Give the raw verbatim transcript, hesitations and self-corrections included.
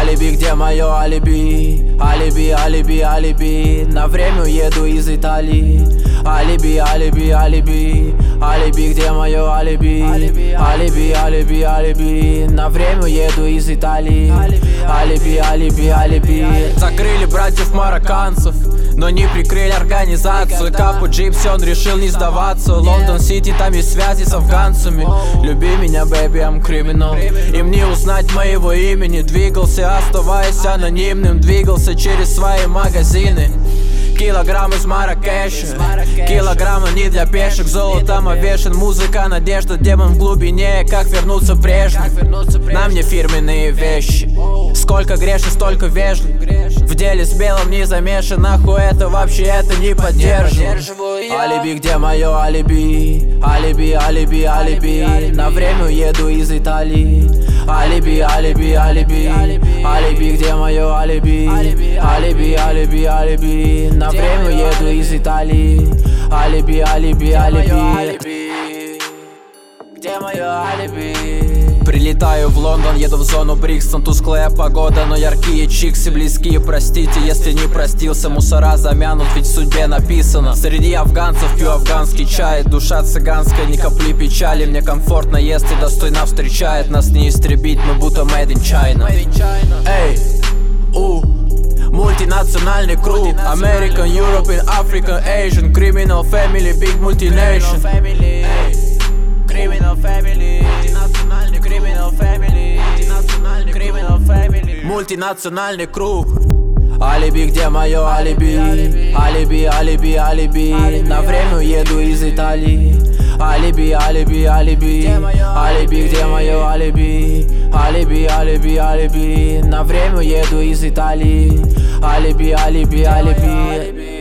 Алиби, где мое алиби? Алиби, алиби, алиби. На время уеду из Италии. Алиби, алиби, алиби. Алиби, где мое алиби? Алиби, алиби, алиби. На время уеду из Италии. Алиби, алиби, алиби. Закрыли братьев марокканцев, но не прикрыли организацию. Капу Джипси, он решил не сдаваться. Лондон-Сити, там есть связи с афганцами. Люби меня, baby, I'm criminal. Им не узнать моего имени. Двигался, оставаясь анонимным. Двигался через свои магазины. Килограмм из Марракеша, килограмма не для пешек. Золотом овешен, музыка, надежда, демон в глубине. Как вернуться в прежний? На мне фирменные вещи. Сколько грешен, столько вежлив. В деле с белым не замешан. Нахуй это вообще, это не поддерживаю. Алиби, где мое алиби? Алиби, алиби, алиби. На время уеду из Италии. Алиби, алиби, алиби. Алиби, где мое алиби? Алиби, алиби, алиби. На время еду из Италии. Алиби, алиби, алиби. Где мое алиби? Прилетаю в Лондон, еду в зону Брикстон. Тусклая погода, но яркие чиксы близкие. Простите, если не простился. Мусора замянут, ведь в судьбе написано. Среди афганцев пью афганский чай. Душа цыганская, ни капли печали. Мне комфортно, если достойно встречает. Нас не истребить, мы будто made in China. Эй, у мультинациональный круг. American, European, African, Asian. Criminal family, big multination. Criminal family, мультинациональный criminal family, мультинациональный criminal family. Мультинациональный круг. Алиби, где мое алиби? Алиби, алиби, алиби. На время уеду из Италии. Алиби, алиби, алиби. Алиби, где мое алиби? Алиби, алиби, алиби. На время уеду из Италии. Алиби, алиби, алиби.